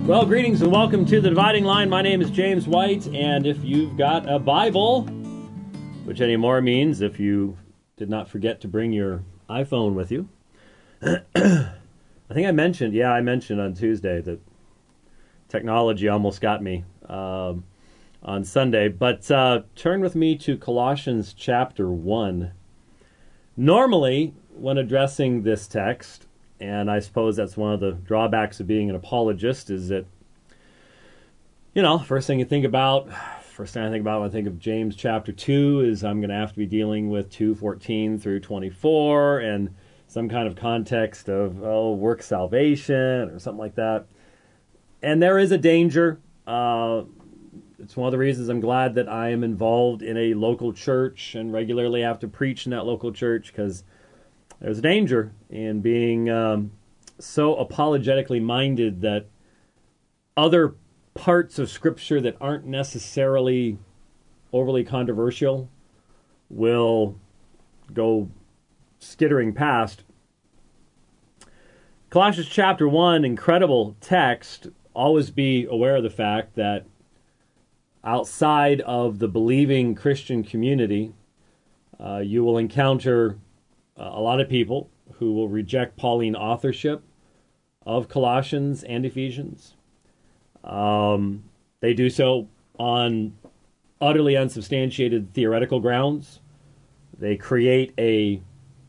Well, greetings and welcome to The Dividing Line. My name is James White, and if you've got a Bible, which anymore means if you did not forget to bring your iPhone with you. I think I mentioned on Tuesday that technology almost got me on Sunday. But turn with me to Colossians chapter 1. Normally, when addressing this text, and I suppose that's one of the drawbacks of being an apologist, is that, first thing I think about when I think of James chapter 2 is I'm going to have to be dealing with 2:14 through 24 and some kind of context of, work salvation or something like that. And there is a danger. It's one of the reasons I'm glad that I am involved in a local church and regularly have to preach in that local church, because there's a danger in being so apologetically minded that other parts of Scripture that aren't necessarily overly controversial will go skittering past. Colossians chapter 1, incredible text. Always be aware of the fact that outside of the believing Christian community, you will encounter a lot of people who will reject Pauline authorship of Colossians and Ephesians. They do so on utterly unsubstantiated theoretical grounds. They create a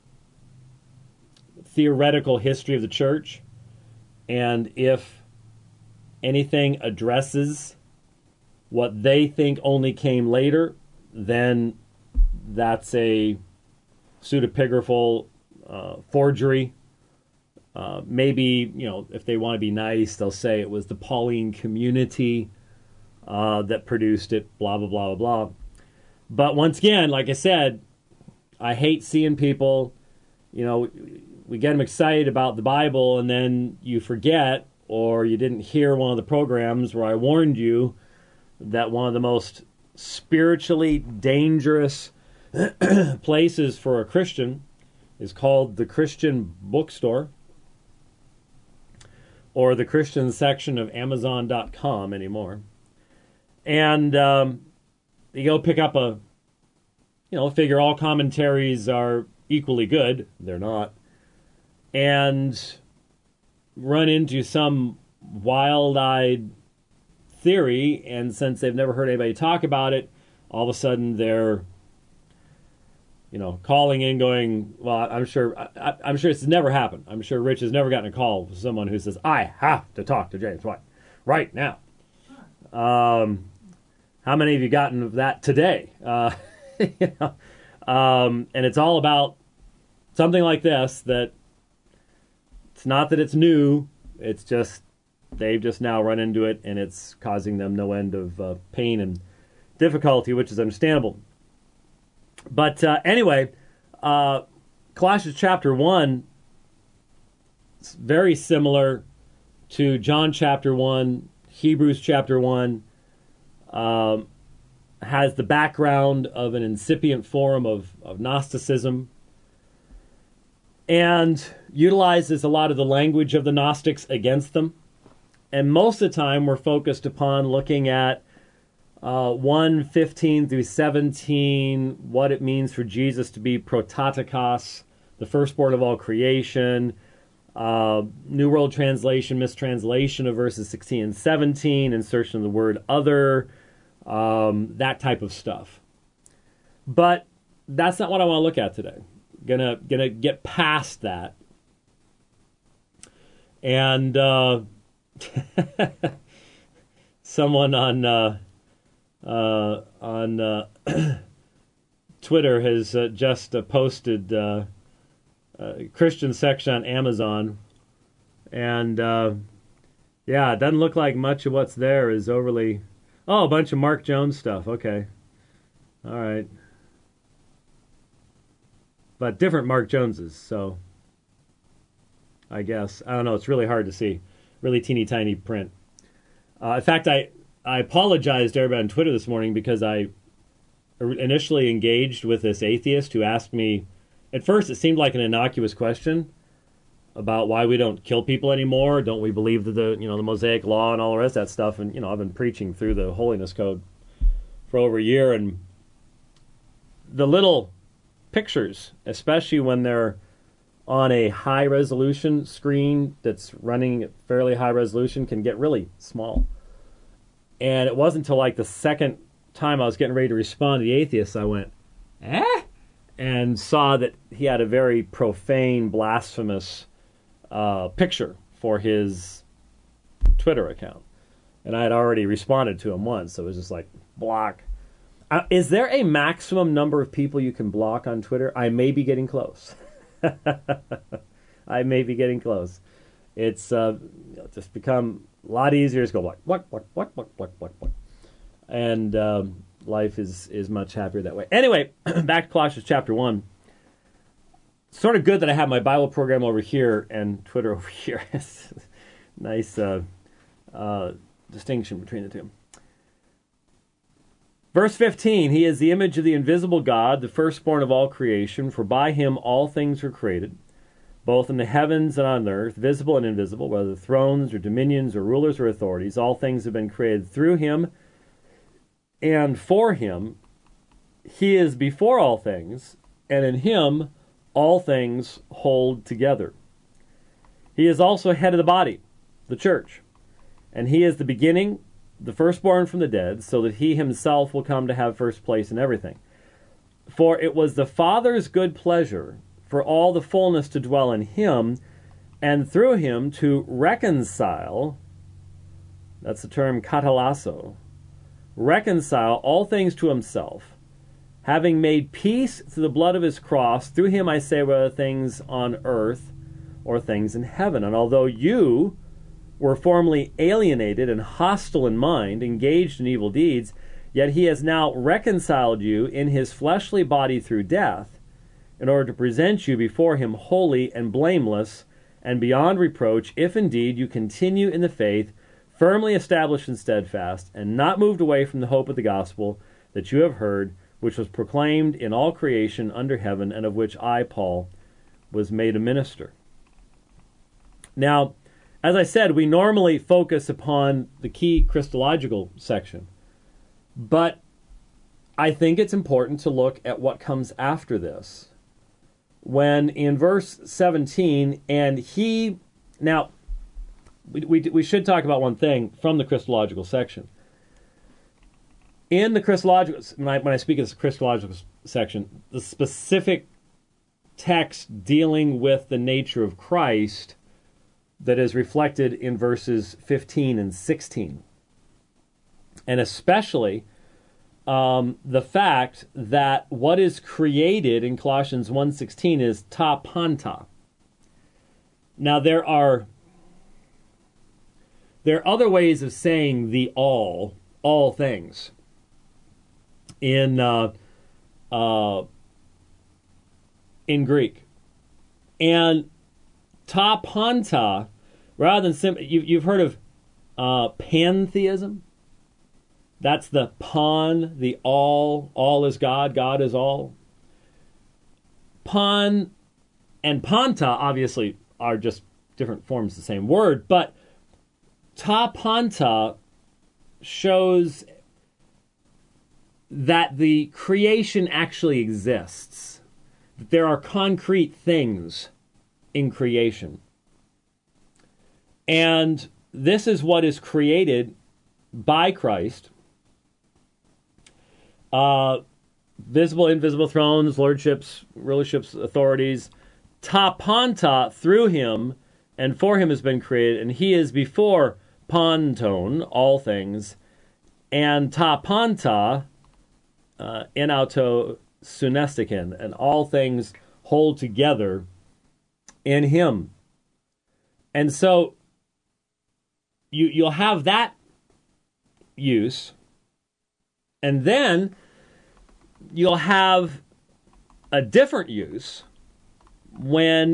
theoretical history of the church, and if anything addresses what they think only came later, then that's a pseudepigraphal forgery. Maybe, if they want to be nice, they'll say it was the Pauline community that produced it, blah, blah, blah, blah, blah. But once again, like I said, I hate seeing people, we get them excited about the Bible and then you forget, or you didn't hear one of the programs where I warned you that one of the most spiritually dangerous places for a Christian is called the Christian bookstore, or the Christian section of Amazon.com anymore. And you go pick up figure all commentaries are equally good. They're not. And run into some wild-eyed theory, and since they've never heard anybody talk about it, all of a sudden they're calling in going, well, I'm sure this has never happened. I'm sure Rich has never gotten a call from someone who says, I have to talk to James White right now. How many of you gotten of that today? And it's all about something like this, that it's not that it's new, it's just they've just now run into it, and it's causing them no end of pain and difficulty, which is understandable. But anyway, Colossians chapter 1 is very similar to John chapter 1, Hebrews chapter 1, has the background of an incipient form of Gnosticism, and utilizes a lot of the language of the Gnostics against them. And most of the time we're focused upon looking at 1:15 through 17, what it means for Jesus to be prototokos, the firstborn of all creation, New World Translation, mistranslation of verses 16 and 17, insertion of the word other, that type of stuff. But that's not what I want to look at today. Gonna get past that. And someone on Twitter has just posted a Christian section on Amazon, and it doesn't look like much of what's there is overly... a bunch of Mark Jones stuff. Okay. All right. But different Mark Joneses, so I guess. I don't know, it's really hard to see. Really teeny tiny print. In fact, I apologized to everybody on Twitter this morning because I initially engaged with this atheist who asked me, at first it seemed like an innocuous question, about why we don't kill people anymore. Don't we believe that the Mosaic Law and all the rest of that stuff? And I've been preaching through the Holiness Code for over a year, and the little pictures, especially when they're on a high resolution screen that's running at fairly high resolution, can get really small. And it wasn't until like the second time I was getting ready to respond to the atheist, I went, and saw that he had a very profane, blasphemous picture for his Twitter account. And I had already responded to him once, so it was just like, block. Is there a maximum number of people you can block on Twitter? I may be getting close. I may be getting close. It's just become a lot easier to go block. And life is much happier that way. Anyway, back to Colossians chapter 1. Sort of good that I have my Bible program over here and Twitter over here. Nice distinction between the two. Verse 15, he is the image of the invisible God, the firstborn of all creation, for by him all things were created, both in the heavens and on earth, visible and invisible, whether thrones or dominions or rulers or authorities. All things have been created through him and for him. He is before all things, and in him all things hold together. He is also head of the body, the church, and he is the beginning, the firstborn from the dead, so that he himself will come to have first place in everything. For it was the Father's good pleasure for all the fullness to dwell in him, and through him to reconcile, that's the term katalasso, reconcile all things to himself, having made peace through the blood of his cross. Through him I say, whether things on earth or things in heaven. And although you were formerly alienated and hostile in mind, engaged in evil deeds, yet he has now reconciled you in his fleshly body through death, in order to present you before him holy and blameless and beyond reproach, if indeed you continue in the faith, firmly established and steadfast, and not moved away from the hope of the gospel that you have heard, which was proclaimed in all creation under heaven, and of which I, Paul, was made a minister. Now, as I said, we normally focus upon the key Christological section, but I think it's important to look at what comes after this. When in verse 17, and he... Now, we should talk about one thing from the Christological section. In the Christological... When I speak of this Christological section, the specific text dealing with the nature of Christ that is reflected in verses 15 and 16. And especially the fact that what is created in Colossians 1:16 is ta panta. Now there are other ways of saying the all things. In Greek. And ta panta, rather than simply, you've heard of pantheism? That's the pan, the all is God, God is all. Pan and panta obviously are just different forms of the same word, but ta panta shows that the creation actually exists. That there are concrete things in creation. And this is what is created by Christ. Visible, invisible thrones, lordships, rulerships, authorities. Ta panta, through him and for him has been created, and he is before panton, all things, and ta panta, en auto sunestiken, and all things hold together in him. And so you'll have that use, and then you'll have a different use when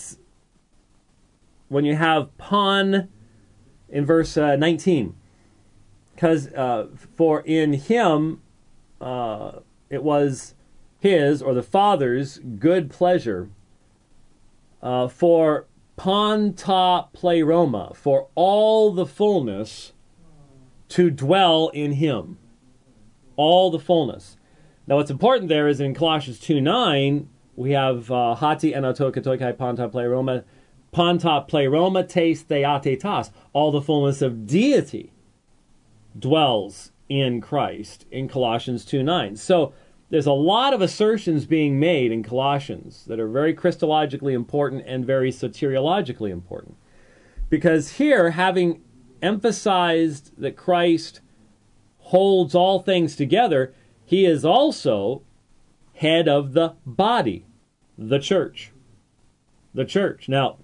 you have pan in verse 19. Because for in him it was his, or the Father's, good pleasure for panta pleroma, for all the fullness to dwell in him. All the fullness. Now what's important there is in Colossians 2:9, we have hati enotokatoikai panta pleroma tes theatetas. All the fullness of deity dwells in Christ in Colossians 2:9. So there's a lot of assertions being made in Colossians that are very Christologically important and very soteriologically important. Because here, having emphasized that Christ holds all things together, he is also head of the body, the church. The church. Now,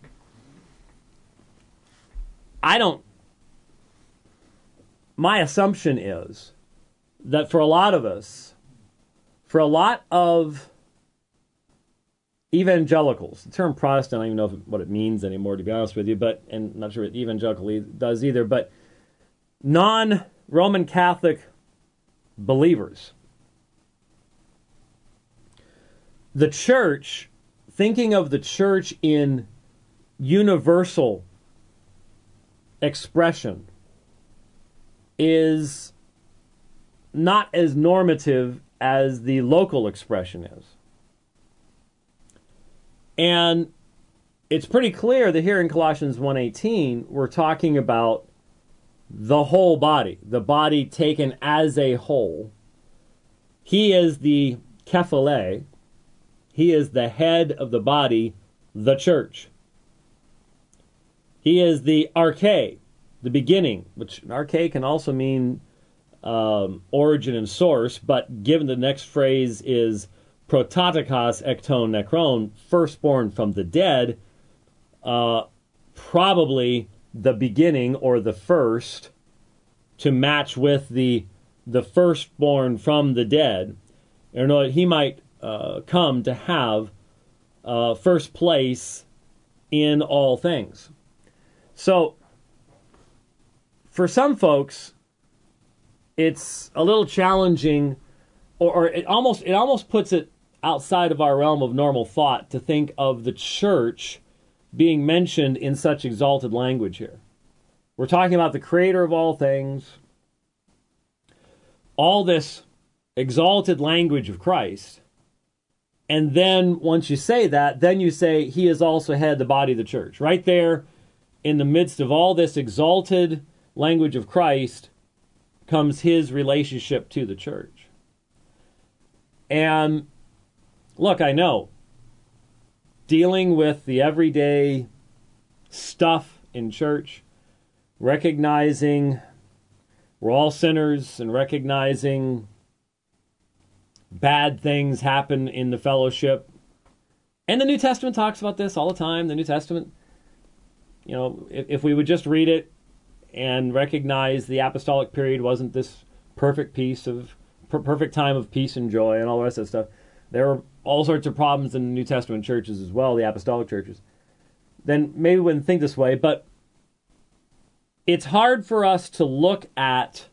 my assumption is that for a lot of us, for a lot of evangelicals, the term Protestant, I don't even know what it means anymore, to be honest with you, and I'm not sure what evangelical does either, but non-Roman Catholic believers, the church, thinking of the church in universal expression, is not as normative as the local expression is. And it's pretty clear that here in Colossians 1:18, we're talking about the whole body, the body taken as a whole. He is the kephale. He is the head of the body, the church. He is the arche, the beginning, which arche can also mean origin and source, but given the next phrase is prototokos ekton nekron, firstborn from the dead, probably the beginning or the first, to match with the firstborn from the dead, in order that he might come to have first place in all things. So, for some folks, it's a little challenging, or it almost puts it outside of our realm of normal thought to think of the church being mentioned in such exalted language here. We're talking about the creator of all things, all this exalted language of Christ, and then once you say that, then you say he is also head of the body of the church. Right there, in the midst of all this exalted language of Christ, comes his relationship to the church. And look, I know, dealing with the everyday stuff in church, recognizing we're all sinners and recognizing bad things happen in the fellowship. And the New Testament talks about this all the time. The New Testament, you know, if we would just read it and recognize the apostolic period wasn't this perfect time of peace and joy and all the rest of that stuff. There were all sorts of problems in the New Testament churches as well, the apostolic churches. Then maybe we wouldn't think this way, but it's hard for us to look at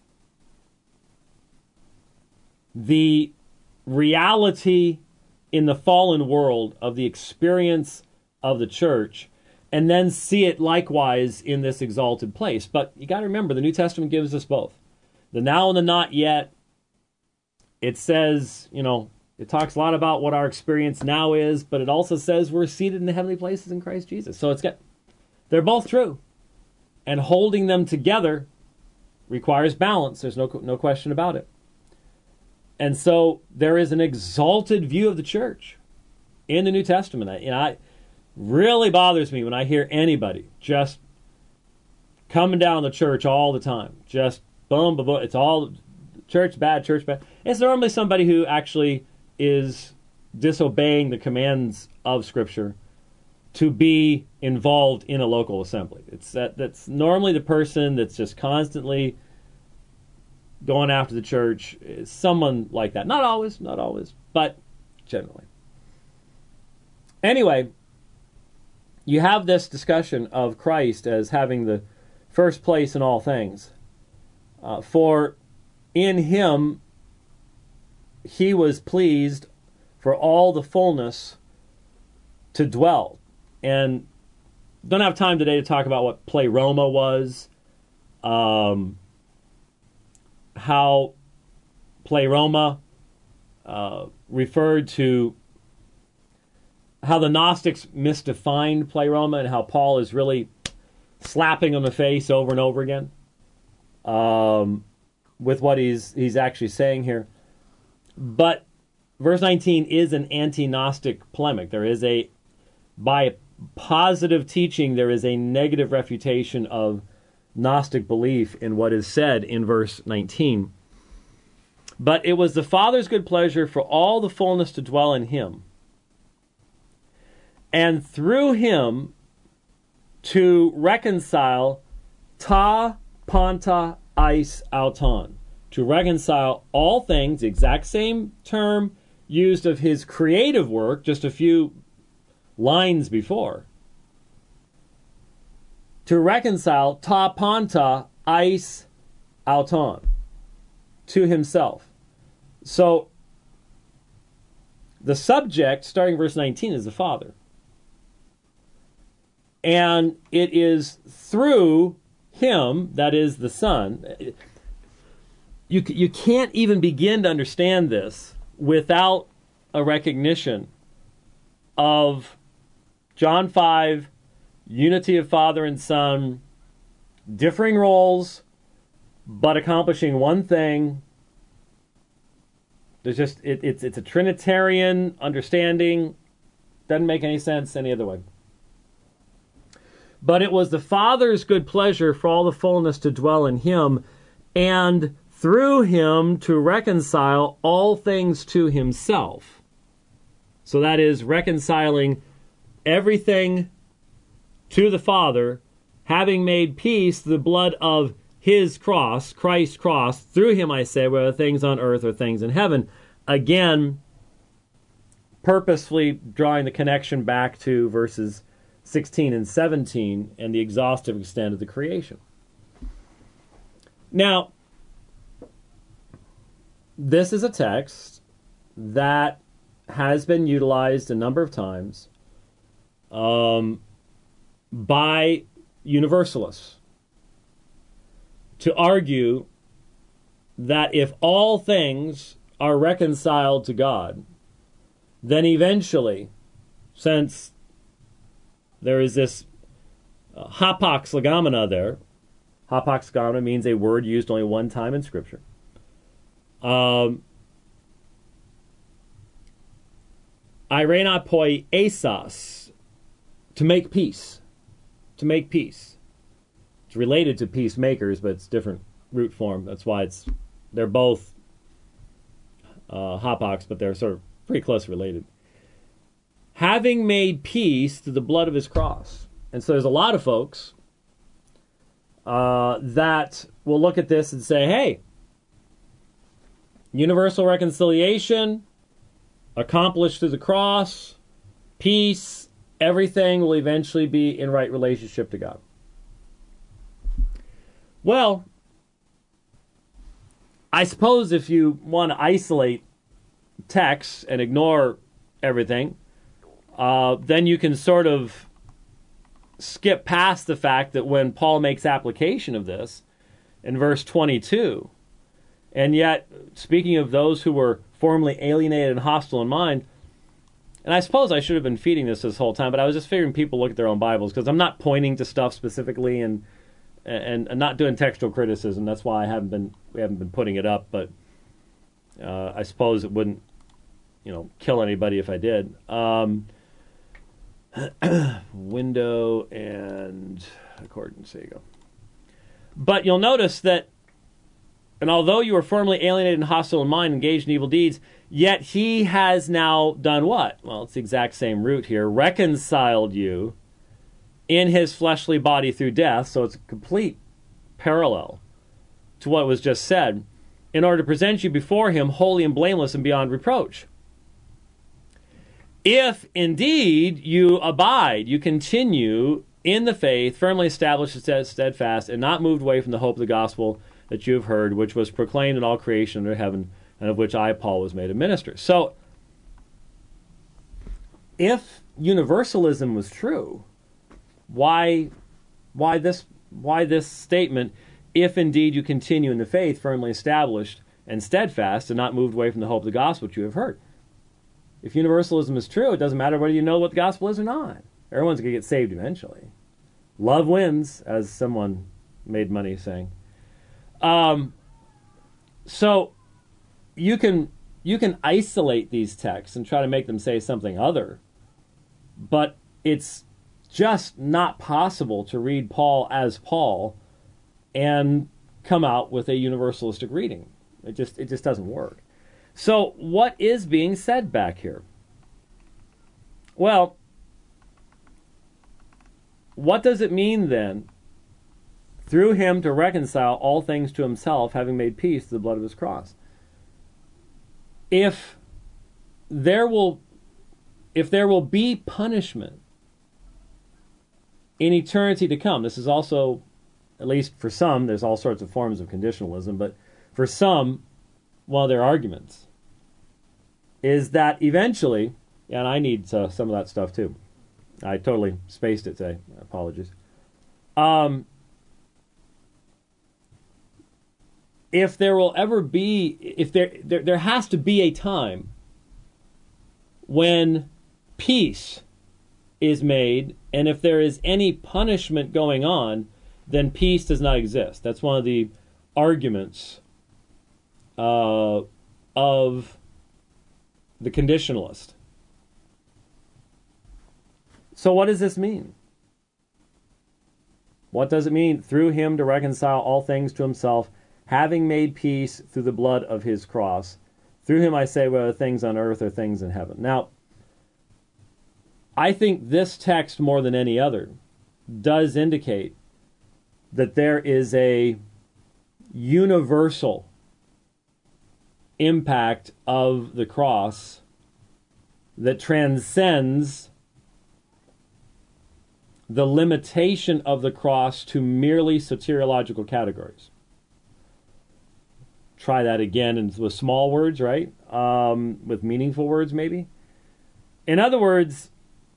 the reality in the fallen world of the experience of the church and then see it likewise in this exalted place. But you got to remember, the New Testament gives us both. The now and the not yet. It says, you know, it talks a lot about what our experience now is, but it also says we're seated in the heavenly places in Christ Jesus. So they're both true. And holding them together requires balance. There's no question about it. And so there is an exalted view of the church in the New Testament. It really bothers me when I hear anybody just coming down the church all the time. Just boom, boom, boom. It's all church bad, church bad. It's normally somebody who actually is disobeying the commands of Scripture to be involved in a local assembly. That's normally the person that's just constantly going after the church. Is someone like that. Not always, but generally. Anyway, you have this discussion of Christ as having the first place in all things. For in him he was pleased for all the fullness to dwell. And don't have time today to talk about what pleroma was, how pleroma referred to how the Gnostics misdefined pleroma and how Paul is really slapping them in the face over and over again with what he's actually saying here. But verse 19 is an anti-Gnostic polemic. There is by positive teaching, there is a negative refutation of Gnostic belief in what is said in verse 19. But it was the Father's good pleasure for all the fullness to dwell in him, and through him to reconcile ta panta eis auton, to reconcile all things, the exact same term used of his creative work just a few lines before. To reconcile ta panta eis auton, to himself. So the subject, starting verse 19, is the Father. And it is through him, that is the Son. You can't even begin to understand this without a recognition of John 5, unity of Father and Son, differing roles, but accomplishing one thing. There's just it's a Trinitarian understanding. Doesn't make any sense any other way. But it was the Father's good pleasure for all the fullness to dwell in him, and through him to reconcile all things to himself. So that is reconciling everything to the Father, having made peace through the blood of his cross, Christ's cross, through him, I say, whether things on earth or things in heaven. Again, purposefully drawing the connection back to verses 16 and 17 and the exhaustive extent of the creation. Now, this is a text that has been utilized a number of times by universalists to argue that if all things are reconciled to God, then eventually, since there is this hapax legomena there, hapax legomena means a word used only one time in Scripture, irena poi esas, to make peace. To make peace. It's related to peacemakers, but it's different root form. That's why they're both hapax, but they're sort of pretty close related. Having made peace through the blood of his cross. And so there's a lot of folks that will look at this and say, hey, universal reconciliation, accomplished through the cross, peace, everything will eventually be in right relationship to God. Well, I suppose if you want to isolate text and ignore everything, then you can sort of skip past the fact that when Paul makes application of this in verse 22, and yet, speaking of those who were formerly alienated and hostile in mind, and I suppose I should have been feeding this whole time, but I was just figuring people look at their own Bibles, because I'm not pointing to stuff specifically and not doing textual criticism. That's why we haven't been putting it up, but I suppose it wouldn't, kill anybody if I did. Window and accordance, there you go. But you'll notice that, and although you were formerly alienated and hostile in mind, engaged in evil deeds, yet he has now done what? Well, it's the exact same root here. Reconciled you in his fleshly body through death, so it's a complete parallel to what was just said, in order to present you before him holy and blameless and beyond reproach. If indeed you abide, you continue in the faith, firmly established and steadfast, and not moved away from the hope of the gospel that you have heard, which was proclaimed in all creation under heaven, and of which I, Paul, was made a minister. So, if universalism was true, Why this statement, if indeed you continue in the faith, firmly established and steadfast, and not moved away from the hope of the gospel which you have heard? If universalism is true, it doesn't matter whether you know what the gospel is or not. Everyone's going to get saved eventually. Love wins, as someone made money saying. So you can isolate these texts and try to make them say something other, but it's just not possible to read Paul as Paul and come out with a universalistic reading. It just doesn't work. So what is being said back here? Well, what does it mean then, through him to reconcile all things to himself, having made peace through the blood of his cross? If there will be punishment in eternity to come, this is also, at least for some, there's all sorts of forms of conditionalism, but for some, one of their arguments is that eventually, and I need some of that stuff too. I totally spaced it today. Apologies. If there will ever be, if there has to be a time when peace is made, and if there is any punishment going on, then peace does not exist. That's one of the arguments of the conditionalist. So what does this mean? What does it mean? Through him to reconcile all things to himself, having made peace through the blood of his cross. Through him I say, whether things on earth or things in heaven. Now, I think this text, more than any other, does indicate that there is a universal impact of the cross that transcends the limitation of the cross to merely soteriological categories. Try that again with small words, right? With meaningful words, maybe. In other words,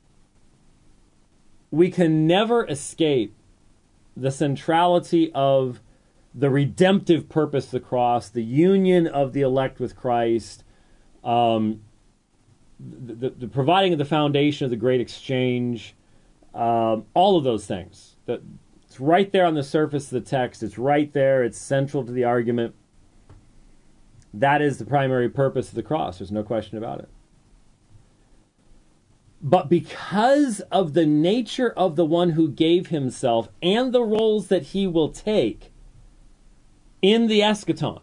we can never escape the centrality of the redemptive purpose of the cross, the union of the elect with Christ, the providing of the foundation of the great exchange, all of those things. It's right there on the surface of the text. It's right there. It's central to the argument. That is the primary purpose of the cross. There's no question about it. But because of the nature of the one who gave himself and the roles that he will take in the eschaton,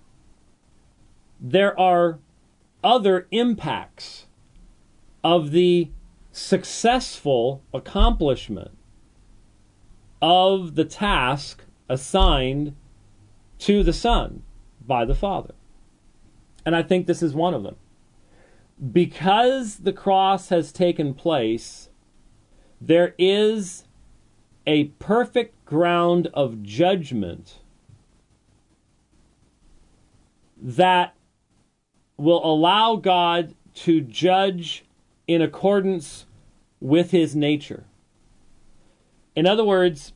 there are other impacts of the successful accomplishment of the task assigned to the Son by the Father. And I think this is one of them. Because the cross has taken place, there is a perfect ground of judgment that will allow God to judge in accordance with his nature. In other words,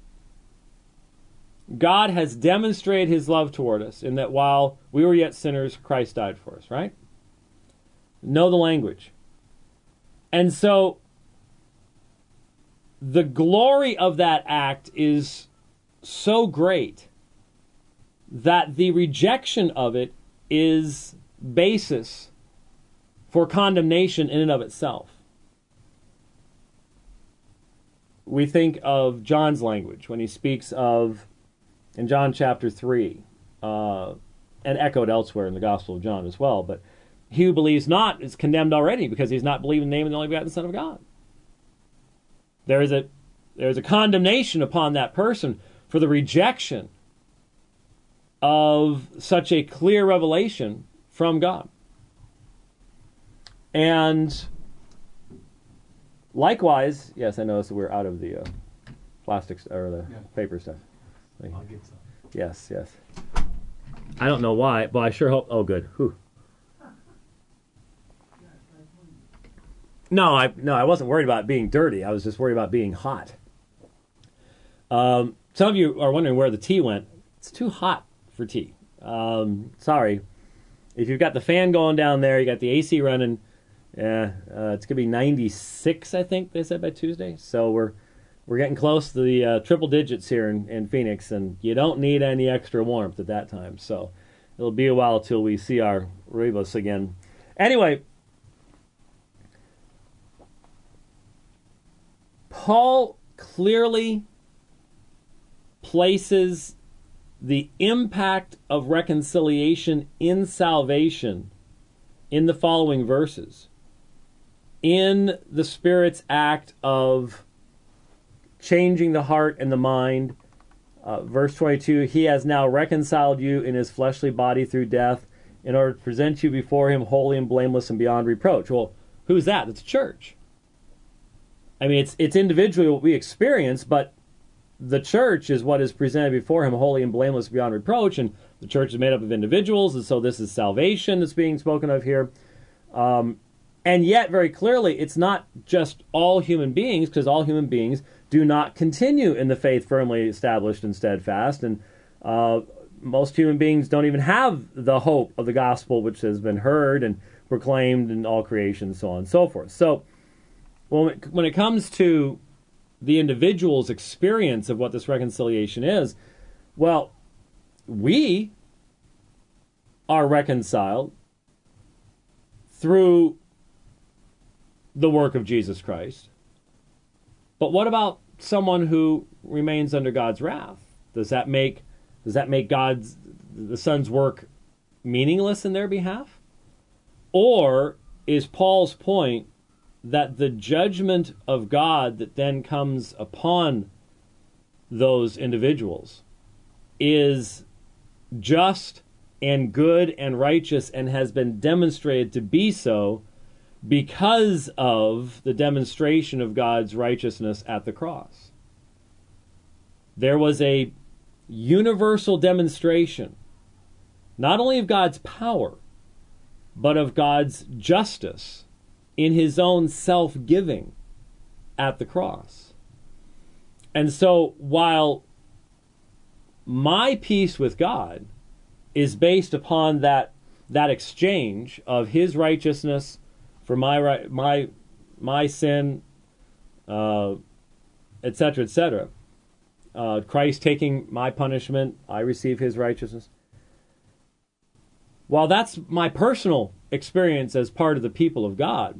God has demonstrated his love toward us in that while we were yet sinners, Christ died for us, right? Know the language. And so the glory of that act is so great that the rejection of it is basis for condemnation in and of itself. We think of John's language when he speaks of, in John chapter 3, and echoed elsewhere in the Gospel of John as well, but he who believes not is condemned already because he's not believing in the name of the only begotten Son of God. There is a condemnation upon that person for the rejection of such a clear revelation from God. And likewise, yes, I noticed that we're out of the plastics or the paper stuff. I'll get some. Yes. I don't know why, but I sure hope. Oh, good. Whew. No, I wasn't worried about being dirty. I was just worried about being hot. Some of you are wondering where the tea went. It's too hot for tea. Sorry. If you've got the fan going down there, you got the AC running, it's going to be 96, I think they said, by Tuesday. So we're getting close to the triple digits here in Phoenix, and you don't need any extra warmth at that time. So it'll be a while till we see our Rivas again. Anyway, Paul clearly places the impact of reconciliation in salvation in the following verses. In the Spirit's act of changing the heart and the mind, verse 22, he has now reconciled you in his fleshly body through death in order to present you before him holy and blameless and beyond reproach. Well, who's that? It's church. I mean, it's individually what we experience, but the church is what is presented before him holy and blameless beyond reproach, and the church is made up of individuals, and so this is salvation that's being spoken of here. And yet, very clearly, it's not just all human beings, because all human beings do not continue in the faith firmly established and steadfast, and most human beings don't even have the hope of the gospel which has been heard and proclaimed in all creation, and so on and so forth. So, when it comes to the individual's experience of what this reconciliation is, well, we are reconciled through the work of Jesus Christ. But what about someone who remains under God's wrath? Does that make the Son's work meaningless in their behalf? Or is Paul's point that the judgment of God that then comes upon those individuals is just and good and righteous and has been demonstrated to be so because of the demonstration of God's righteousness at the cross? There was a universal demonstration, not only of God's power, but of God's justice in his own self-giving at the cross. And so while my peace with God is based upon that exchange of his righteousness for my sin, etc., etc., Christ taking my punishment, I receive his righteousness. While that's my personal experience as part of the people of God,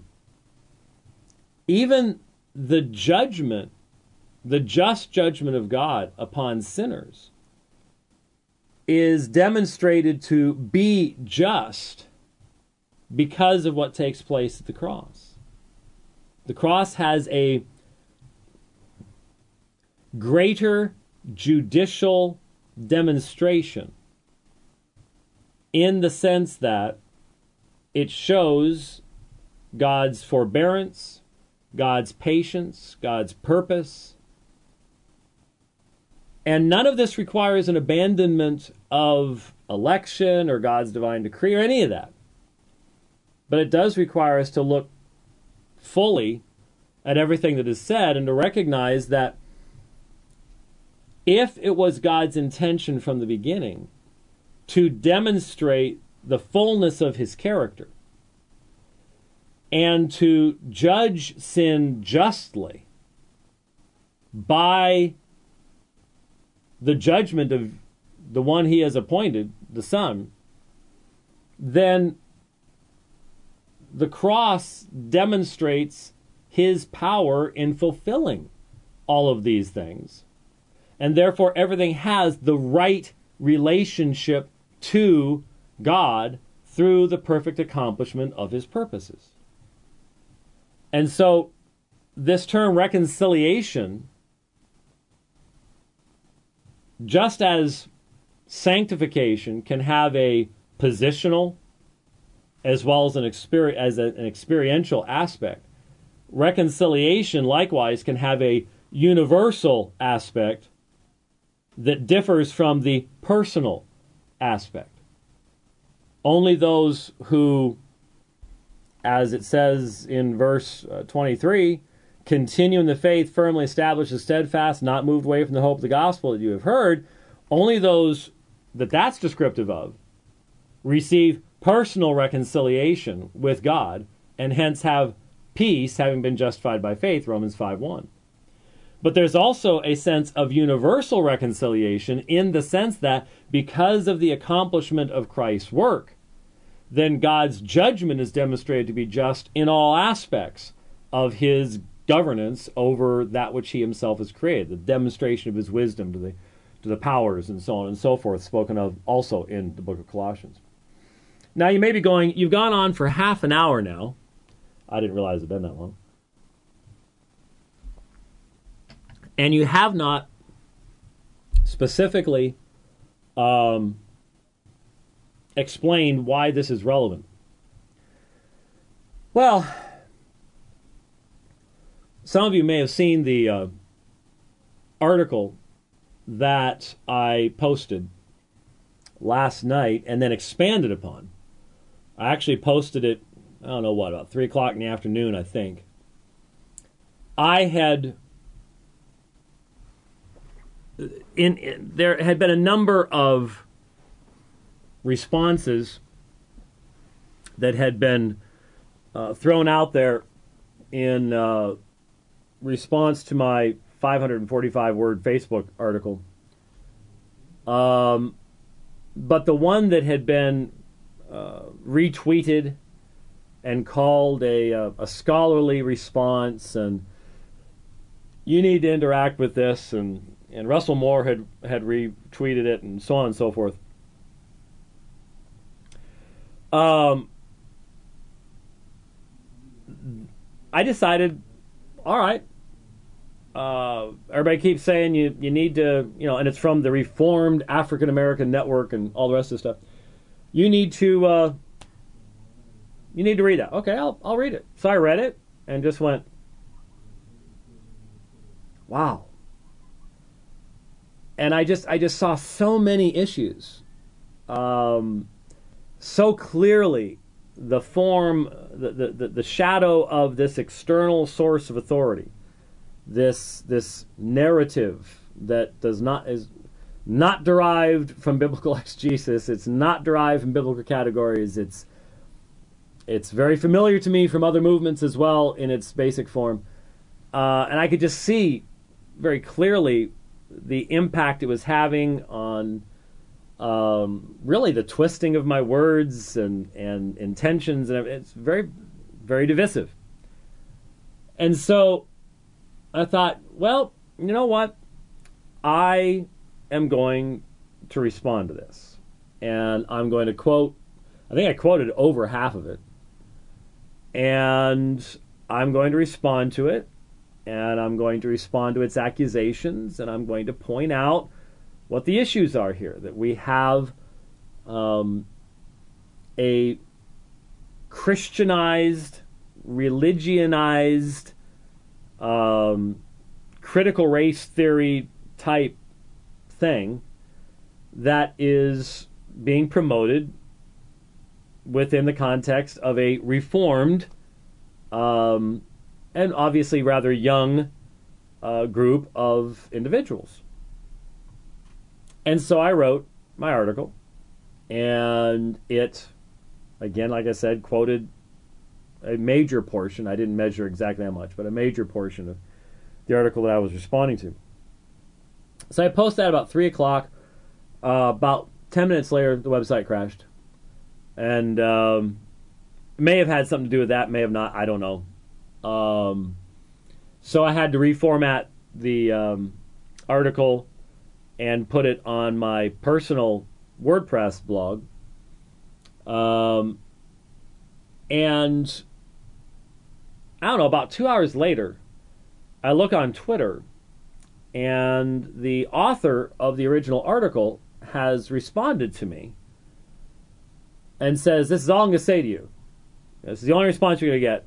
even the judgment, the just judgment of God upon sinners is demonstrated to be just because of what takes place at the cross. The cross has a greater judicial demonstration in the sense that it shows God's forbearance, God's patience, God's purpose. And none of this requires an abandonment of election or God's divine decree or any of that. But it does require us to look fully at everything that is said and to recognize that if it was God's intention from the beginning to demonstrate the fullness of his character and to judge sin justly by the judgment of the one he has appointed, the Son, then the cross demonstrates his power in fulfilling all of these things. And therefore everything has the right relationship to God through the perfect accomplishment of his purposes. And so this term reconciliation, just as sanctification can have a positional as well as an experiential aspect, reconciliation likewise can have a universal aspect that differs from the personal aspect. Only those who, as it says in verse 23, continue in the faith, firmly established and steadfast, not moved away from the hope of the gospel that you have heard, only those that's descriptive of receive personal reconciliation with God and hence have peace, having been justified by faith, Romans 5:1. But there's also a sense of universal reconciliation in the sense that because of the accomplishment of Christ's work, then God's judgment is demonstrated to be just in all aspects of his governance over that which he himself has created, the demonstration of his wisdom to the powers and so on and so forth, spoken of also in the book of Colossians. Now you may be going, you've gone on for half an hour now. I didn't realize it had been that long. And you have not specifically explained why this is relevant. Well, some of you may have seen the article that I posted last night and then expanded upon. I actually posted it, I don't know what, about 3 o'clock in the afternoon, I think. There had been a number of responses that had been thrown out there in response to my 545-word Facebook article. But the one that had been retweeted and called a scholarly response, and you need to interact with this, and Russell Moore had retweeted it, and so on and so forth. I decided, all right, everybody keeps saying you need to, and it's from the Reformed African American Network and all the rest of the stuff. You need to read that. Okay, I'll read it. So I read it and just went, wow. And I just saw so many issues, so clearly the form, the shadow of this external source of authority, this narrative that is not derived from biblical exegesis. It's not derived from biblical categories. It's very familiar to me from other movements as well in its basic form, and I could just see very clearly the impact it was having on really the twisting of my words and intentions, and it's very, very divisive. And so I thought, well, you know what? I am going to respond to this. And I'm going to quote, I think I quoted over half of it. And I'm going to respond to it. And I'm going to respond to its accusations. And I'm going to point out what the issues are here. That we have a Christianized, religionized, critical race theory type thing that is being promoted within the context of a reformed and obviously rather young group of individuals. And so I wrote my article, and it, again, like I said, quoted a major portion. I didn't measure exactly how much, but a major portion of the article that I was responding to. So I posted that about 3 o'clock. About 10 minutes later, the website crashed. And may have had something to do with that, may have not, I don't know. So I had to reformat the article and put it on my personal WordPress blog. And I don't know, about 2 hours later, I look on Twitter, and the author of the original article has responded to me and says, this is all I'm going to say to you. This is the only response you're going to get.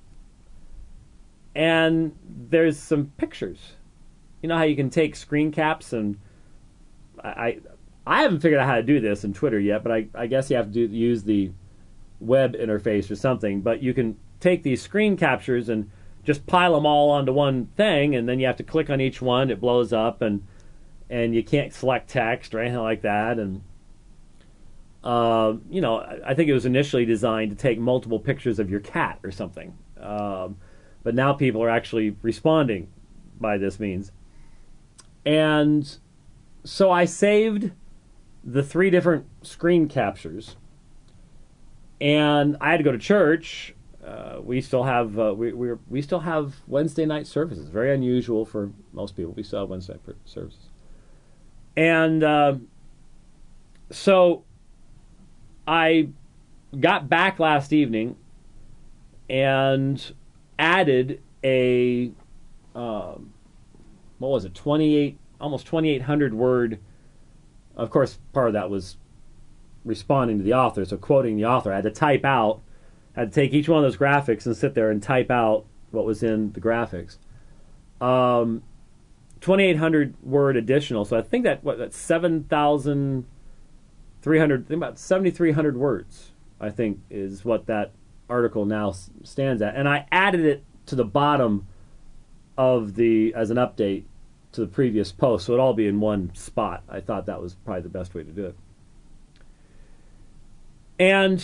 And there's some pictures. You know how you can take screen caps, and I haven't figured out how to do this in Twitter yet, but I guess you have to use the web interface or something. But you can take these screen captures and just pile them all onto one thing, and then you have to click on each one. It blows up, and you can't select text or anything like that. And I think it was initially designed to take multiple pictures of your cat or something. But now people are actually responding by this means. And so I saved the 3 different screen captures, and I had to go to church. We still have we still have Wednesday night services. Very unusual for most people. We still have Wednesday night services, and so I got back last evening and added a what was it, almost 2,800 word. Of course, part of that was responding to the author, so quoting the author. I had to take each one of those graphics and sit there and type out what was in the graphics. 2,800 word additional, so I think that's 7,300, about 7,300 words, I think, is what that article now stands at. And I added it to the bottom of as an update to the previous post, so it'd all be in one spot. I thought that was probably the best way to do it. And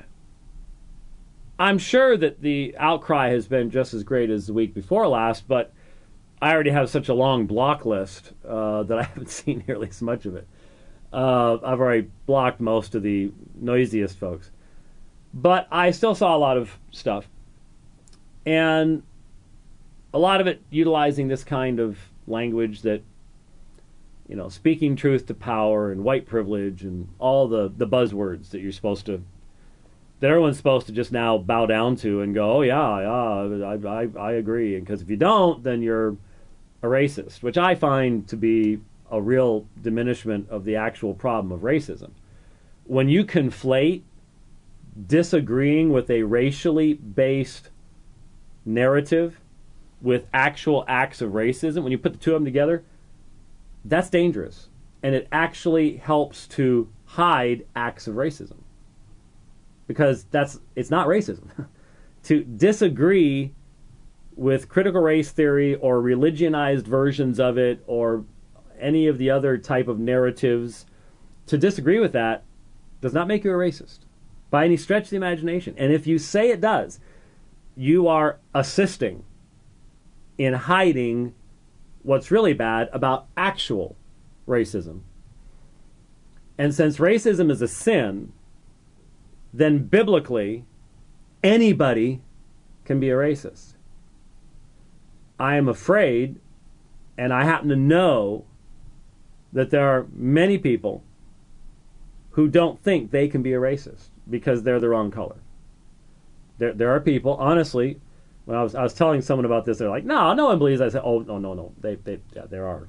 I'm sure that the outcry has been just as great as the week before last, but I already have such a long block list that I haven't seen nearly as much of it. I've already blocked most of the noisiest folks. But I still saw a lot of stuff. And a lot of it utilizing this kind of language that, speaking truth to power and white privilege and all the buzzwords that that everyone's supposed to just now bow down to and go, oh yeah, I agree. And because if you don't, then you're a racist, which I find to be a real diminishment of the actual problem of racism. When you conflate disagreeing with a racially based narrative with actual acts of racism, when you put the two of them together, that's dangerous. And it actually helps to hide acts of racism. Because it's not racism. To disagree with critical race theory or religionized versions of it or any of the other type of narratives, to disagree with that does not make you a racist by any stretch of the imagination. And if you say it does, you are assisting in hiding what's really bad about actual racism. And since racism is a sin, then biblically, anybody can be a racist. I am afraid, and I happen to know, that there are many people who don't think they can be a racist because they're the wrong color. There are people, honestly, when I was telling someone about this, they're like, no one believes. I said, oh, no. There are.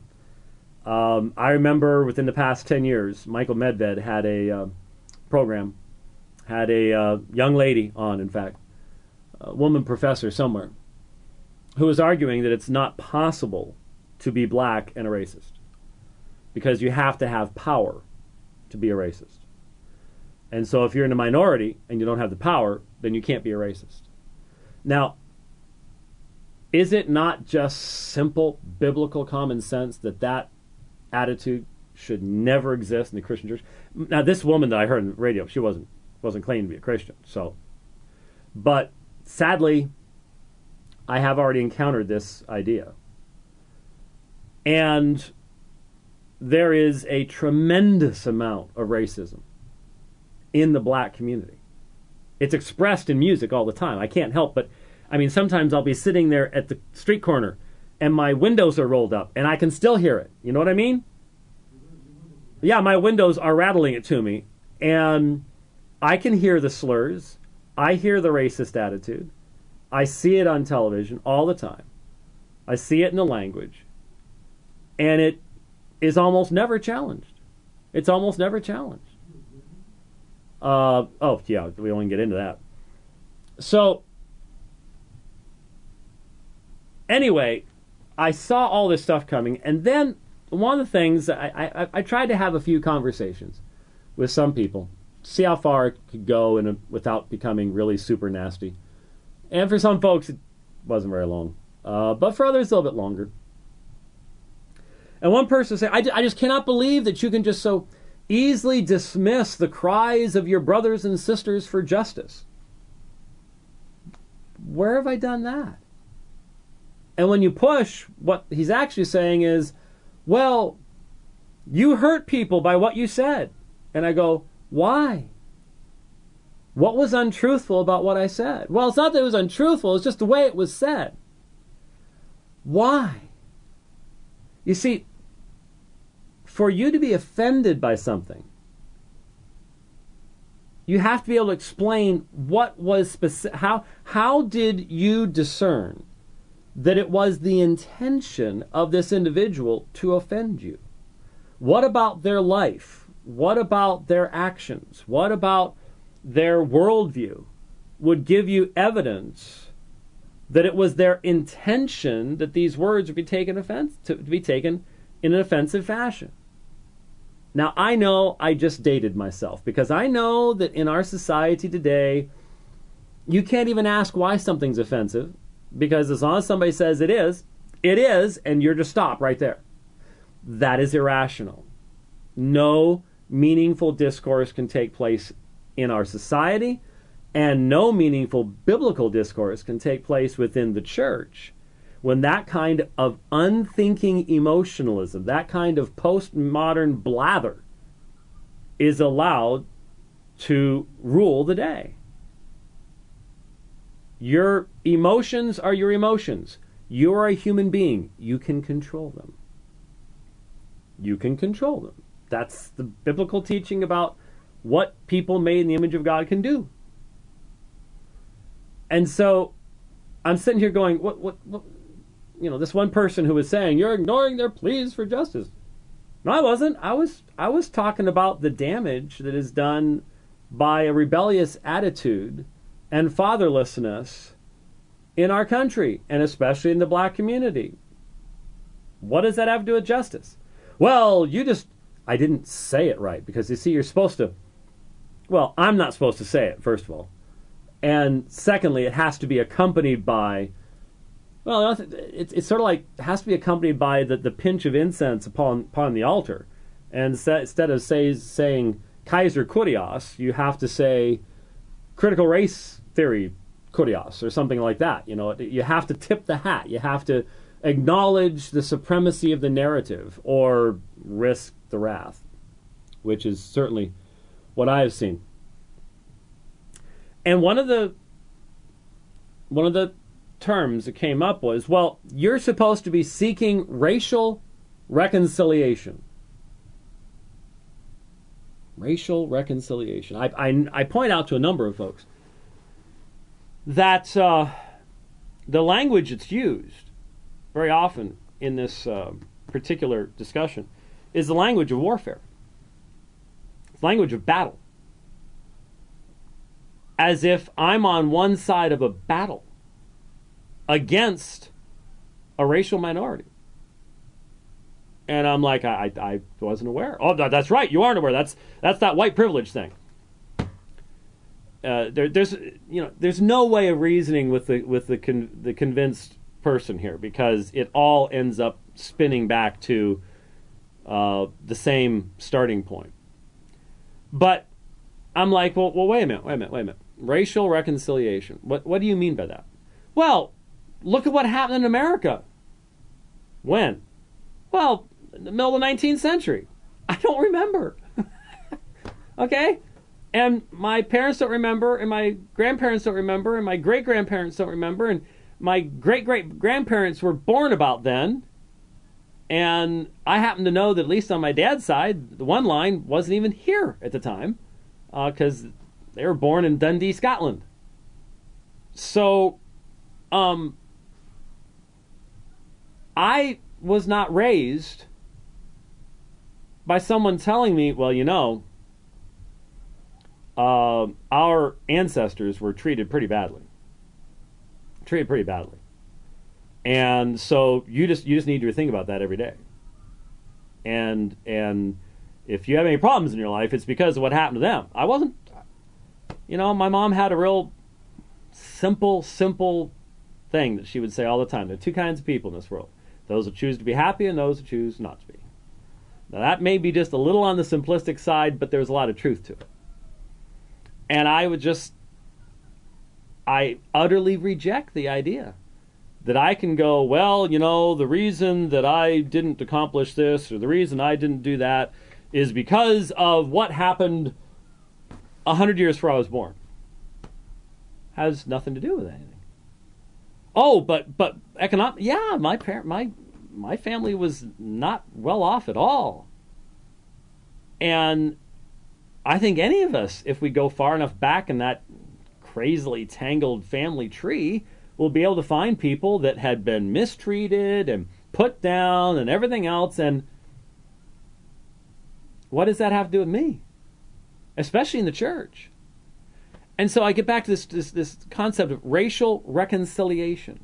I remember within the past 10 years, Michael Medved had a program, had a young lady on, in fact, a woman professor somewhere, who was arguing that it's not possible to be black and a racist because you have to have power to be a racist. And so if you're in a minority and you don't have the power, then you can't be a racist. Now, is it not just simple biblical common sense that attitude should never exist in the Christian church? Now, this woman that I heard on the radio, she wasn't claiming to be a Christian. But sadly, I have already encountered this idea. And there is a tremendous amount of racism in the black community. It's expressed in music all the time. I can't help but, sometimes I'll be sitting there at the street corner and my windows are rolled up and I can still hear it. You know what I mean? Yeah, my windows are rattling it to me and I can hear the slurs. I hear the racist attitude. I see it on television all the time. I see it in the language. And it is almost never challenged. It's almost never challenged. We won't get into that. So, anyway, I saw all this stuff coming, and then one of the things, I tried to have a few conversations with some people, see how far it could go without becoming really super nasty. And for some folks, it Wasn't very long. But for others, a little bit longer. And one person said, I just cannot believe that you can just so easily dismiss the cries of your brothers and sisters for justice. Where have I done that? And when you push, what he's actually saying is, well, you hurt people by what you said. And I go, why? What was untruthful about what I said? Well, it's not that it was untruthful, it's just the way it was said. Why? You see, for you to be offended by something, you have to be able to explain what was specific. How did you discern that it was the intention of this individual to offend you? What about their life? What about their actions? What about their worldview would give you evidence that it was their intention that these words would be taken in an offensive fashion? Now, I know I just dated myself, because I know that in our society today, you can't even ask why something's offensive, because as long as somebody says it is, and you're to stop right there. That is irrational. No meaningful discourse can take place in our society, and no meaningful biblical discourse can take place within the church when that kind of unthinking emotionalism, that kind of postmodern blather is allowed to rule the day. Your emotions are your emotions. You are a human being. You can control them. You can control them. That's the biblical teaching about what people made in the image of God can do. And so I'm sitting here going, what this one person who was saying, you're ignoring their pleas for justice. No, I wasn't. I was talking about the damage that is done by a rebellious attitude and fatherlessness in our country, and especially in the black community. What does that have to do with justice? Well, I didn't say it right, because you see, you're supposed to, well, I'm not supposed to say it, first of all. And secondly, it has to be accompanied by, well, it's sort of like, it has to be accompanied by the pinch of incense upon the altar. And instead of saying Kaiser Kurios, you have to say critical race theory Kurios, or something like that. You have to tip the hat. You have to acknowledge the supremacy of the narrative, or risk the wrath, which is certainly what I have seen. And one of the terms that came up was, well, you're supposed to be seeking racial reconciliation. Racial reconciliation. I point out to a number of folks that the language that's used very often in this particular discussion is the language of warfare. It's the language of battle. As if I'm on one side of a battle against a racial minority. And I'm like, I wasn't aware. Oh, that's right, you aren't aware. That's that white privilege thing. There's no way of reasoning with the convinced person here, because it all ends up spinning back to the same starting point. But I'm like, well, wait a minute. Racial reconciliation. What do you mean by that? Well, look at what happened in America. When? Well, in the middle of the 19th century. I don't remember. Okay? And my parents don't remember, and my grandparents don't remember, and my great-grandparents don't remember, and my great-great-grandparents were born about then. And I happen to know that, at least on my dad's side, the one line wasn't even here at the time, because they were born in Dundee, Scotland. So, I was not raised by someone telling me, well, our ancestors were treated pretty badly. And so you just need to think about that every day. And if you have any problems in your life, it's because of what happened to them. I wasn't, my mom had a real simple thing that she would say all the time. There are two kinds of people in this world. Those who choose to be happy and those who choose not to be. Now that may be just a little on the simplistic side, but there's a lot of truth to it. And I utterly reject the idea that I can go, well, the reason that I didn't accomplish this or the reason I didn't do that is because of what happened 100 years before I was born. Has nothing to do with anything. Oh, but economic. Yeah, my family was not well off at all. And I think any of us, if we go far enough back in that crazily tangled family tree, will be able to find people that had been mistreated and put down and everything else. And what does that have to do with me? Especially in the church. And so I get back to this concept of racial reconciliation,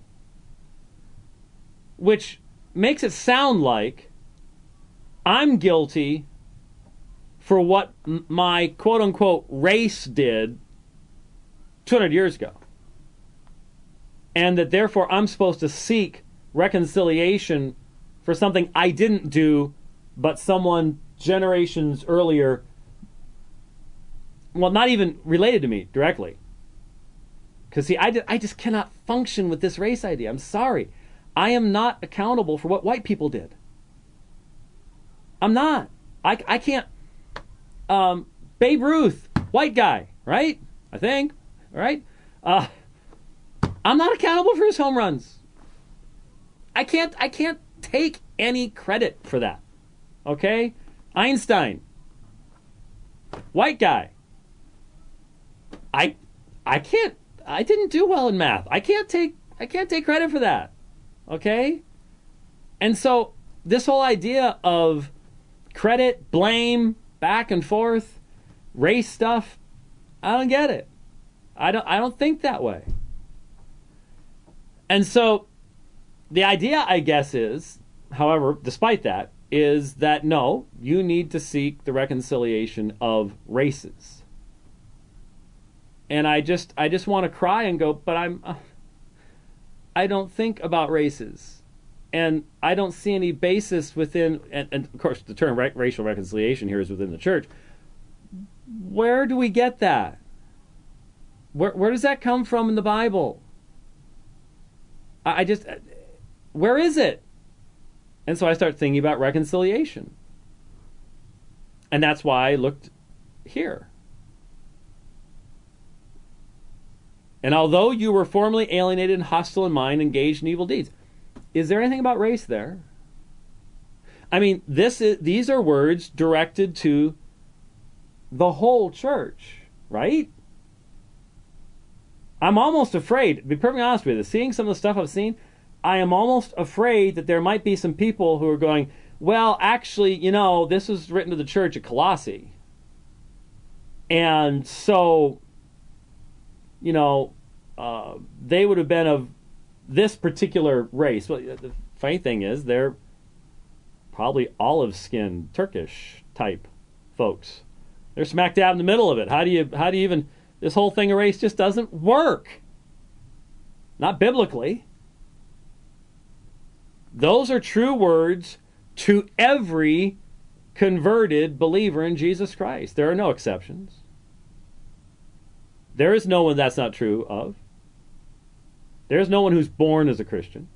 which makes it sound like I'm guilty for what my quote-unquote race did 200 years ago. And that therefore I'm supposed to seek reconciliation for something I didn't do, but someone generations earlier, well, not even related to me directly. Because see, I just cannot function with this race idea. I'm sorry. I am not accountable for what white people did. I'm not. I can't. Babe Ruth, white guy, right? I think, right? I'm not accountable for his home runs. I can't take any credit for that. Okay? Einstein, white guy. I didn't do well in math. I can't take credit for that. Okay? And so this whole idea of credit, blame, back and forth, race stuff, I don't get it. I don't think that way. And so the idea, I guess, is, however, despite that, is that no, you need to seek the reconciliation of races. And I just want to cry and go, but I don't think about races. And I don't see any basis within, and of course the term racial reconciliation here is within the church. Where do we get that? Where does that come from in the Bible? Where is it? And so I start thinking about reconciliation. And that's why I looked here. And although you were formerly alienated and hostile in mind, engaged in evil deeds, is there anything about race there? I mean, these are words directed to the whole church, right? I'm almost afraid, to be perfectly honest with you, seeing some of the stuff I've seen, I am almost afraid that there might be some people who are going, well, actually, this was written to the church at Colossae. And so, they would have been of this particular race. Well, the funny thing is, they're probably olive-skinned Turkish type folks. They're smack dab in the middle of it. How do you even, this whole thing of race just doesn't work. Not biblically. Those are true words to every converted believer in Jesus Christ. There are no exceptions. There is no one that's not true of. There is no one who's born as a Christian.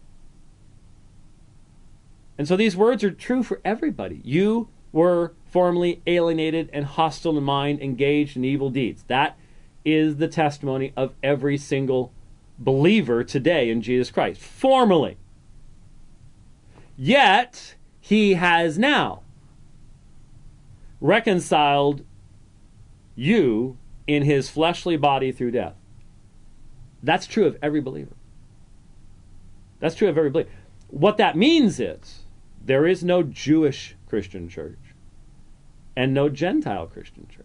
And so these words are true for everybody. You were formerly alienated and hostile in mind, engaged in evil deeds. That is the testimony of every single believer today in Jesus Christ. Formerly. Yet, he has now reconciled you in his fleshly body through death. That's true of every believer. That's true of every believer. What that means is there is no Jewish Christian church and no Gentile Christian church.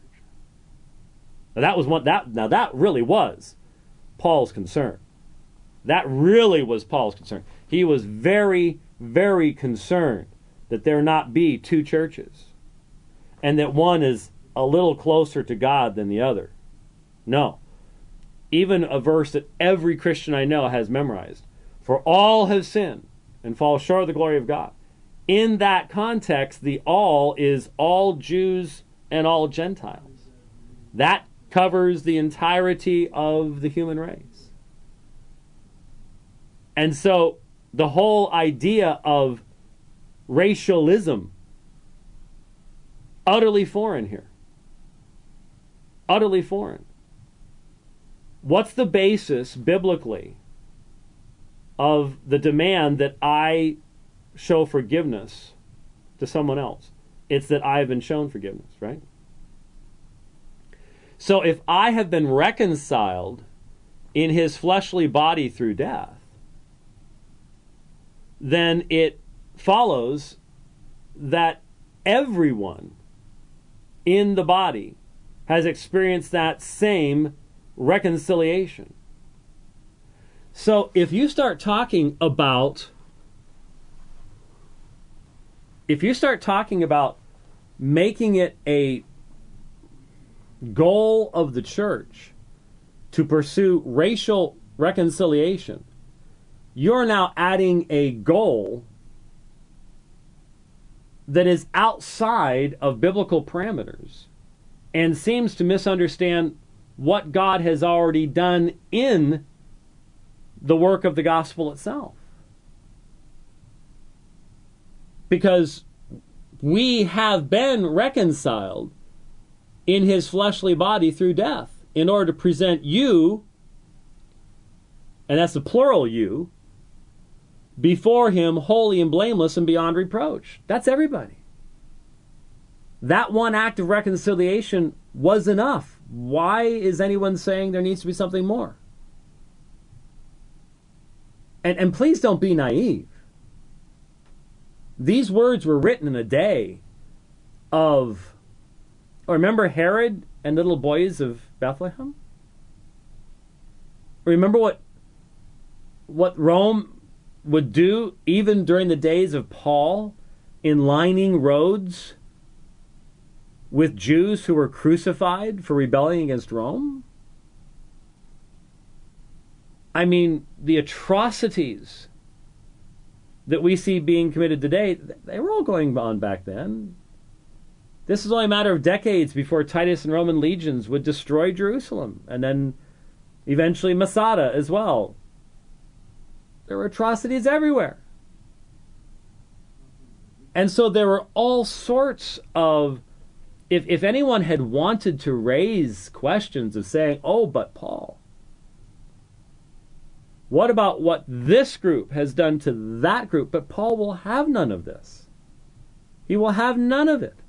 Now that really was Paul's concern. That really was Paul's concern. He was very, very concerned that there not be two churches and that one is a little closer to God than the other. No. Even a verse that every Christian I know has memorized. For all have sinned and fall short of the glory of God. In that context, the all is all Jews and all Gentiles. That covers the entirety of the human race. And so the whole idea of racialism, utterly foreign here. Utterly foreign. What's the basis biblically of the demand that I show forgiveness to someone else? It's that I have been shown forgiveness, right? So if I have been reconciled in his fleshly body through death, then it follows that everyone in the body has experienced that same reconciliation. So if you start talking about making it a goal of the church to pursue racial reconciliation, you're now adding a goal that is outside of biblical parameters and seems to misunderstand what God has already done in the work of the gospel itself. Because we have been reconciled in his fleshly body through death in order to present you, and that's the plural you, before him holy and blameless and beyond reproach. That's everybody. That one act of reconciliation was enough. Why is anyone saying there needs to be something more? And please don't be naive. These words were written in a day of, remember Herod and little boys of Bethlehem? Remember what Rome would do even during the days of Paul in lining roads with Jews who were crucified for rebelling against Rome? I mean, the atrocities that we see being committed today, they were all going on back then. This is only a matter of decades before Titus and Roman legions would destroy Jerusalem, and then eventually Masada as well. There were atrocities everywhere. And so there were all sorts of, if anyone had wanted to raise questions of saying, oh, but Paul, what about what this group has done to that group? But Paul will have none of this. He will have none of it.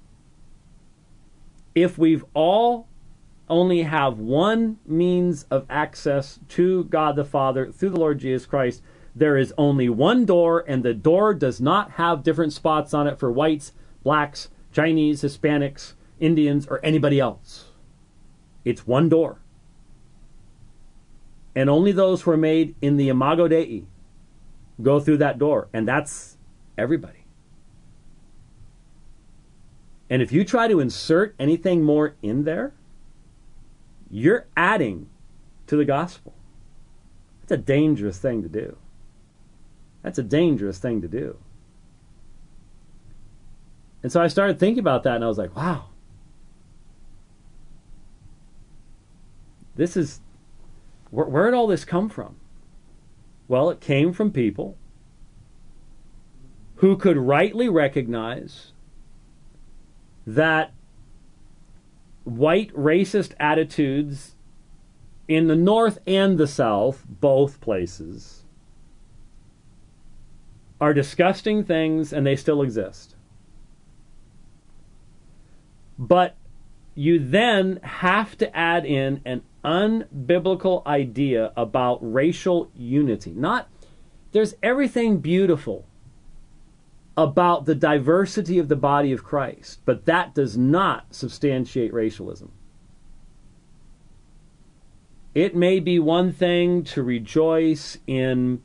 If we've all only have one means of access to God the Father through the Lord Jesus Christ, there is only one door, and the door does not have different spots on it for whites, blacks, Chinese, Hispanics, Indians, or anybody else. It's one door. And only those who are made in the Imago Dei go through that door. And that's everybody. And if you try to insert anything more in there, you're adding to the gospel. That's a dangerous thing to do. That's a dangerous thing to do. And so I started thinking about that, and I was like, wow. This is... Where did all this come from? Well, it came from people who could rightly recognize that white racist attitudes in the North and the South, both places, are disgusting things, and they still exist. But you then have to add in an unbiblical idea about racial unity. There's everything beautiful about the diversity of the body of Christ, but that does not substantiate racialism. It may be one thing to rejoice in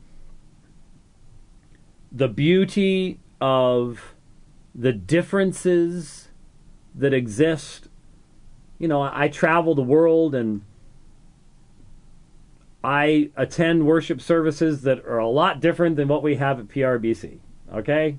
the beauty of the differences that exist. You know, I travel the world, and I attend worship services that are a lot different than what we have at PRBC, okay?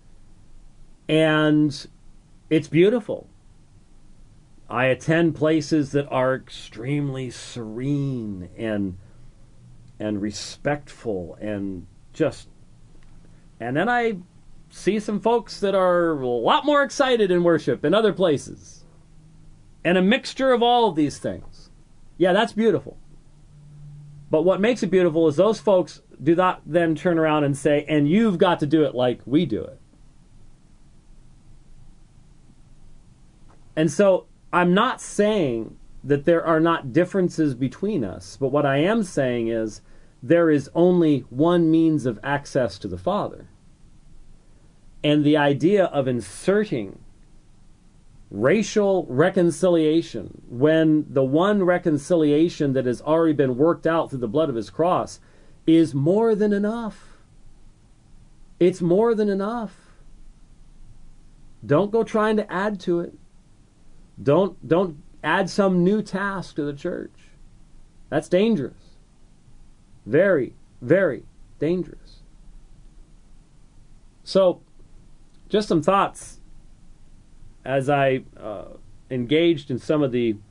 And it's beautiful. I attend places that are extremely serene and respectful and just... And then I see some folks that are a lot more excited in worship in other places. And a mixture of all of these things. Yeah, that's beautiful. But what makes it beautiful is those folks do not then turn around and say, and you've got to do it like we do it. And so I'm not saying that there are not differences between us, but what I am saying is there is only one means of access to the Father. And the idea of inserting racial reconciliation when the one reconciliation that has already been worked out through the blood of his cross is more than enough. It's more than enough. Don't go trying to add to it. Don't add some new task to the church. That's dangerous. Very, very dangerous. So, just some thoughts as I engaged in some of the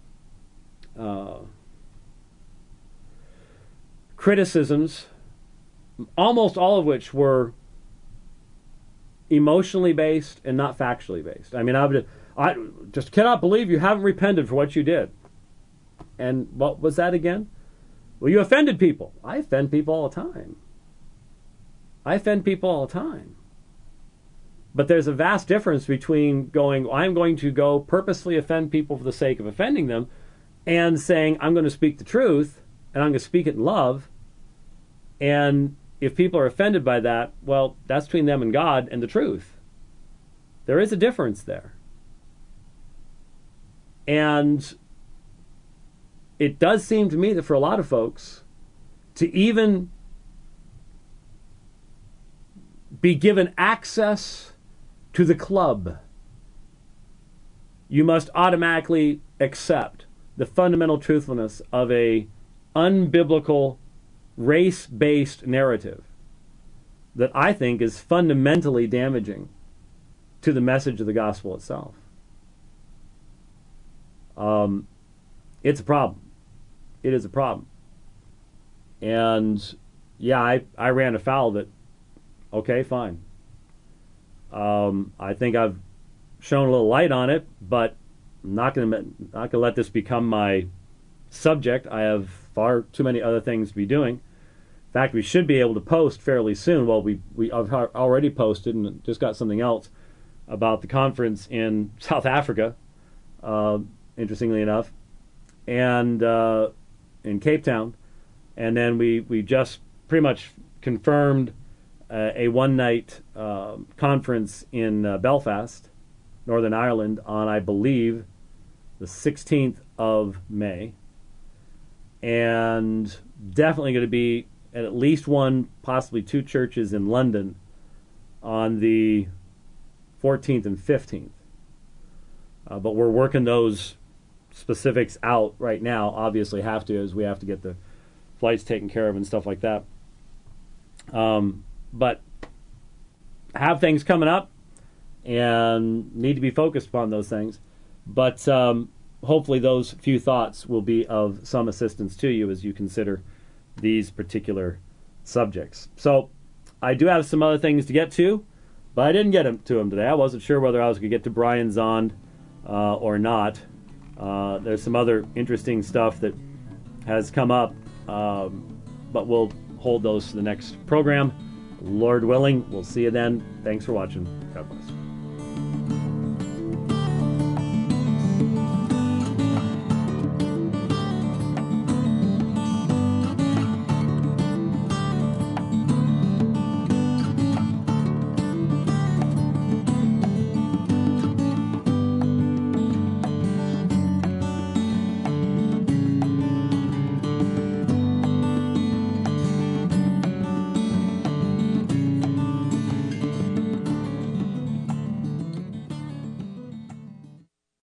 criticisms, almost all of which were emotionally based and not factually based. I mean, I just cannot believe you haven't repented for what you did. And what was that again? Well, you offended people. I offend people all the time. I offend people all the time. But there's a vast difference between going, I'm going to go purposely offend people for the sake of offending them, and saying, I'm going to speak the truth, and I'm going to speak it in love. And if people are offended by that, well, that's between them and God and the truth. There is a difference there. And it does seem to me that for a lot of folks, to even be given access to the club, you must automatically accept the fundamental truthfulness of a unbiblical, race-based narrative that I think is fundamentally damaging to the message of the gospel itself. It's a problem. It is a problem. And yeah, I ran afoul of it. Okay, fine. I think I've shown a little light on it, but I'm not going to let this become my subject. I have far too many other things to be doing. In fact, we should be able to post fairly soon. Well, I've already posted and just got something else about the conference in South Africa, interestingly enough, and in Cape Town. And then we just pretty much confirmed a one-night conference in Belfast, Northern Ireland, on, I believe, the 16th of May. And definitely going to be at least one, possibly two churches in London on the 14th and 15th. But we're working those specifics out right now. Obviously have to, as we have to get the flights taken care of and stuff like that. But have things coming up and need to be focused upon those things. But hopefully those few thoughts will be of some assistance to you as you consider these particular subjects. So I do have some other things to get to, but I didn't get to them today. I wasn't sure whether I was going to get to Brian Zond or not. There's some other interesting stuff that has come up, but we'll hold those to the next program. Lord willing, we'll see you then. Thanks for watching. God bless.